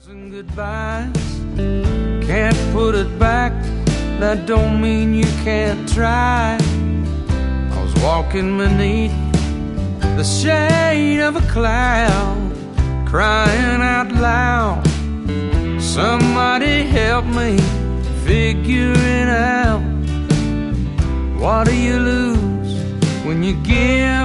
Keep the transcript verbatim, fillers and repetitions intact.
thousand goodbyes, can't put it back. That don't mean you can't try. I was walking beneath the shade of a cloud, crying out loud, somebody help me figure it out. What do you lose when you give